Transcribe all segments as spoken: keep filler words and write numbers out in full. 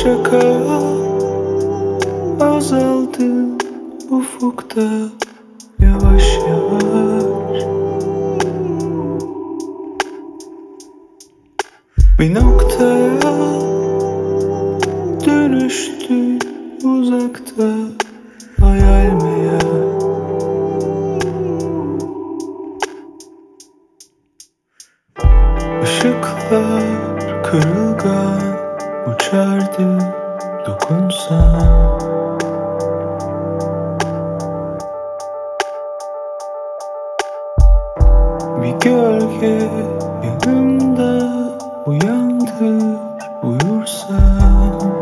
şaka azaldı ufukta yavaş yavaş. Bir noktaya dönüştü uzakta hayal meyal. Işıklar kırılgan uçardı dokunsam. Bir gölge yanımda uyandı uyursam.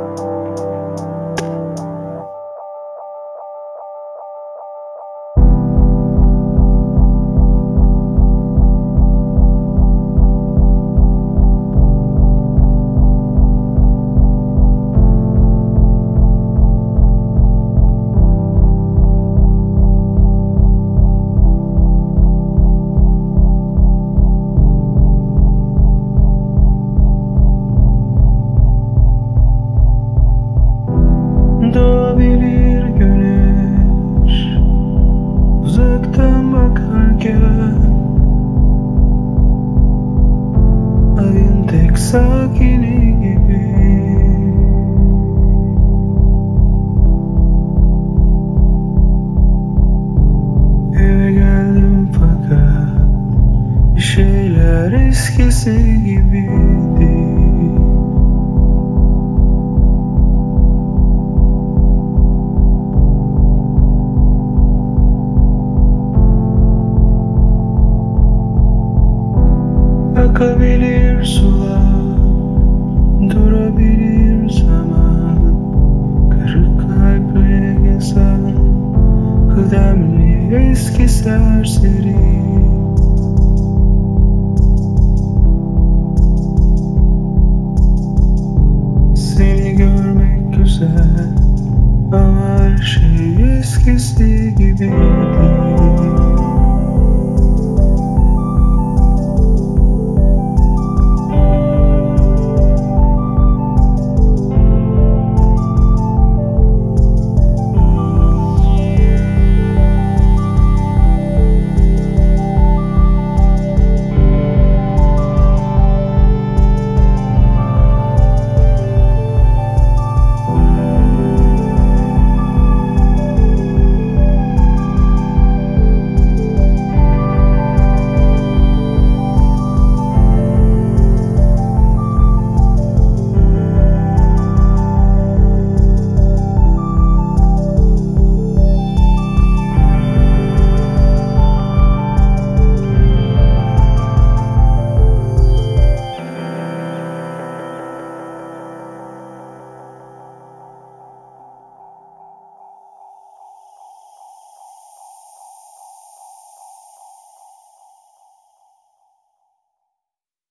Doğabilir güneş uzaktan bakarken, ayın tek sakini gibi. Eve geldim fakat bir şeyler eskisi gibiydi. Akabilir sular, durabilir zaman, kırık kalple gezen kıdemli eski serseri.